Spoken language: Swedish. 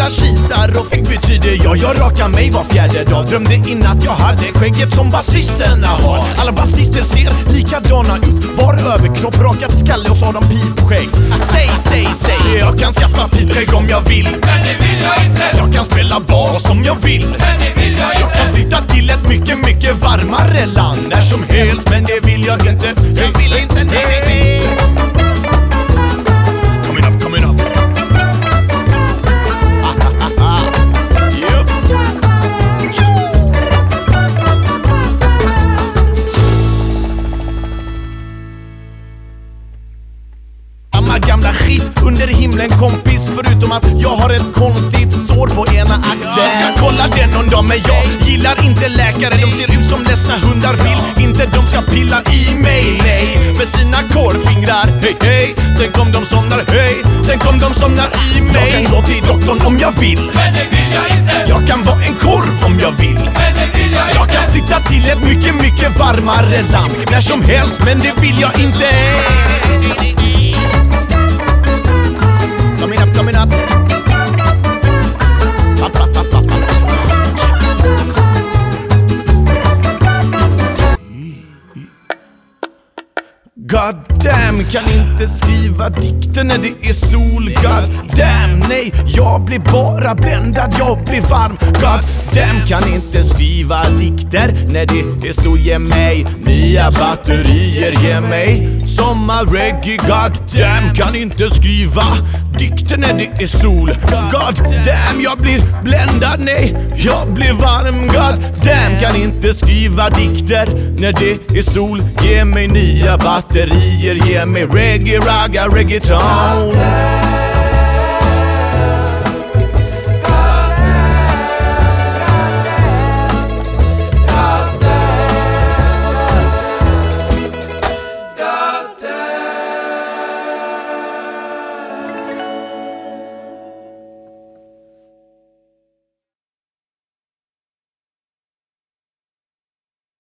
gillar kisar och fick betyder jag rakar mig var fjärde dag. Drömde in att jag hade skägget som basisterna har. Alla basister ser likadana ut, bara överkropp, rakat skalle och så har de pipskägg. Säg, jag kan skaffa pipskägg om jag vill, men det vill jag inte. Jag kan spela bas om jag vill, men det vill jag inte. Jag kan flytta till ett mycket varmare land när som helst, men det vill jag inte. Jag vill inte, nej. Coming up. Yep. Gamla skit under himlen kompis, förutom att jag har ett konstigt sår på ena axeln. Jag ska kolla den någon dag, men jag gillar inte läkare. De ser ut som ledsna hundar, vill inte de ska pilla i mig, nej. Med sina korvfingrar, hej, tänk om de somnar, tänk om de somnar i mig. Jag kan gå till doktorn om jag vill, men det vill jag inte. Jag kan vara en korv om jag vill, men det vill jag inte. Jag kan flytta till ett mycket varmare land när som helst, men det vill jag inte. Coming up. God damn, kan inte skriva dikter när det är sol. God damn, nej, jag blir bara bländad, jag blir varm. God damn, kan inte skriva dikter när det är sol. Ge mig nya batterier, ge mig sommarreggae. God damn, kan inte skriva dikter när det är sol. God damn, jag blir bländad, nej, jag blir varm. God damn, kan inte skriva dikter när det är sol. Ge mig nya batterier, ge mig reggae, ragga, reggaeton.